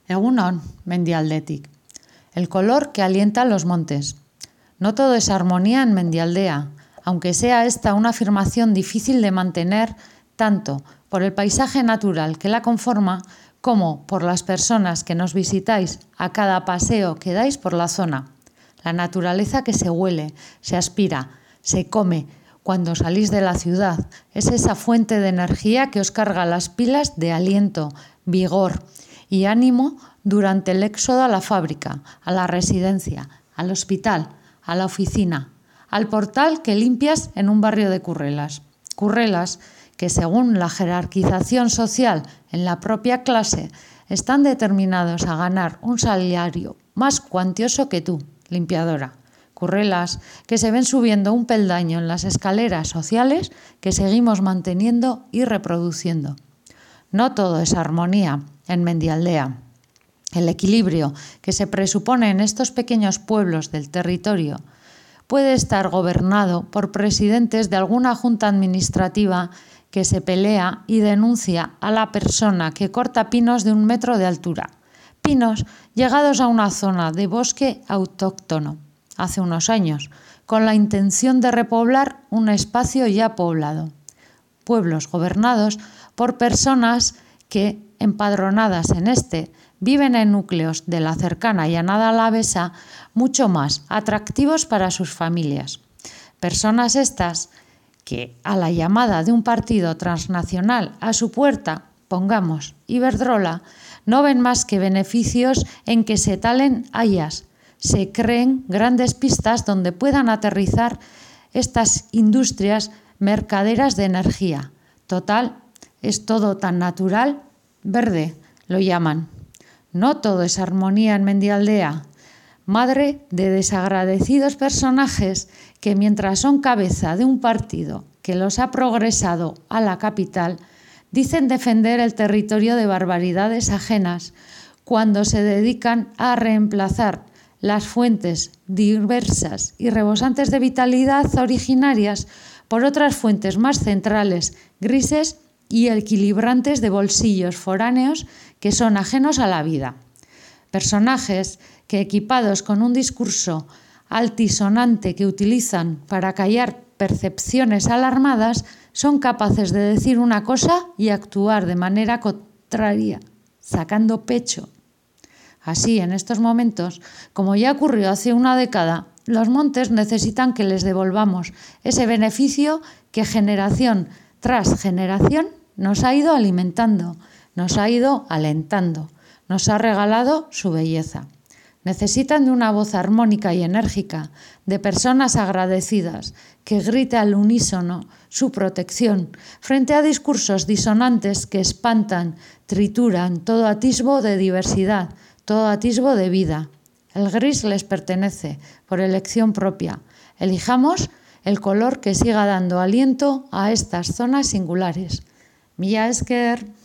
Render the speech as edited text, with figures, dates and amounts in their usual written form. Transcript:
Egunon, mendialdetik. El color que alienta los montes. No todo es armonía en Mendialdea, aunque sea esta una afirmación difícil de mantener tanto por el paisaje natural que la conforma como por las personas que nos visitáis a cada paseo que dais por la zona. La naturaleza que se huele, se aspira, se come cuando salís de la ciudad es esa fuente de energía que os carga las pilas de aliento, vigor y ánimo durante el éxodo a la fábrica, a la residencia, al hospital, a la oficina, al portal que limpias en un barrio de Currelas. Currelas que, según la jerarquización social en la propia clase, están determinados a ganar un salario más cuantioso que tú, limpiadora. Currelas que se ven subiendo un peldaño en las escaleras sociales que seguimos manteniendo y reproduciendo. No todo es armonía en Mendialdea. El equilibrio que se presupone en estos pequeños pueblos del territorio puede estar gobernado por presidentes de alguna junta administrativa que se pelea y denuncia a la persona que corta pinos de 1 metro de altura. Pinos llegados a una zona de bosque autóctono hace unos años, con la intención de repoblar un espacio ya poblado. Pueblos gobernados por personas que, empadronadas en este, viven en núcleos de la cercana Llanada Alavesa mucho más atractivos para sus familias. Personas estas que, a la llamada de un partido transnacional a su puerta, pongamos Iberdrola, no ven más que beneficios en que se talen hayas, se creen grandes pistas donde puedan aterrizar estas industrias mercaderas de energía. Total, es todo tan natural, verde, lo llaman. No todo es armonía en Mendialdea, madre de desagradecidos personajes que, mientras son cabeza de un partido que los ha progresado a la capital, dicen defender el territorio de barbaridades ajenas cuando se dedican a reemplazar las fuentes diversas y rebosantes de vitalidad originarias por otras fuentes más centrales, grises y equilibrantes de bolsillos foráneos que son ajenos a la vida. Personajes que, equipados con un discurso altisonante que utilizan para callar percepciones alarmadas, son capaces de decir una cosa y actuar de manera contraria, sacando pecho. Así, en estos momentos, como ya ocurrió hace una década, los montes necesitan que les devolvamos ese beneficio que generación tras generación nos ha ido alimentando, nos ha ido alentando, nos ha regalado su belleza. Necesitan de una voz armónica y enérgica, de personas agradecidas, que grite al unísono su protección frente a discursos disonantes que espantan, trituran todo atisbo de diversidad, todo atisbo de vida. El gris les pertenece por elección propia. Elijamos el color que siga dando aliento a estas zonas singulares. Mila esker.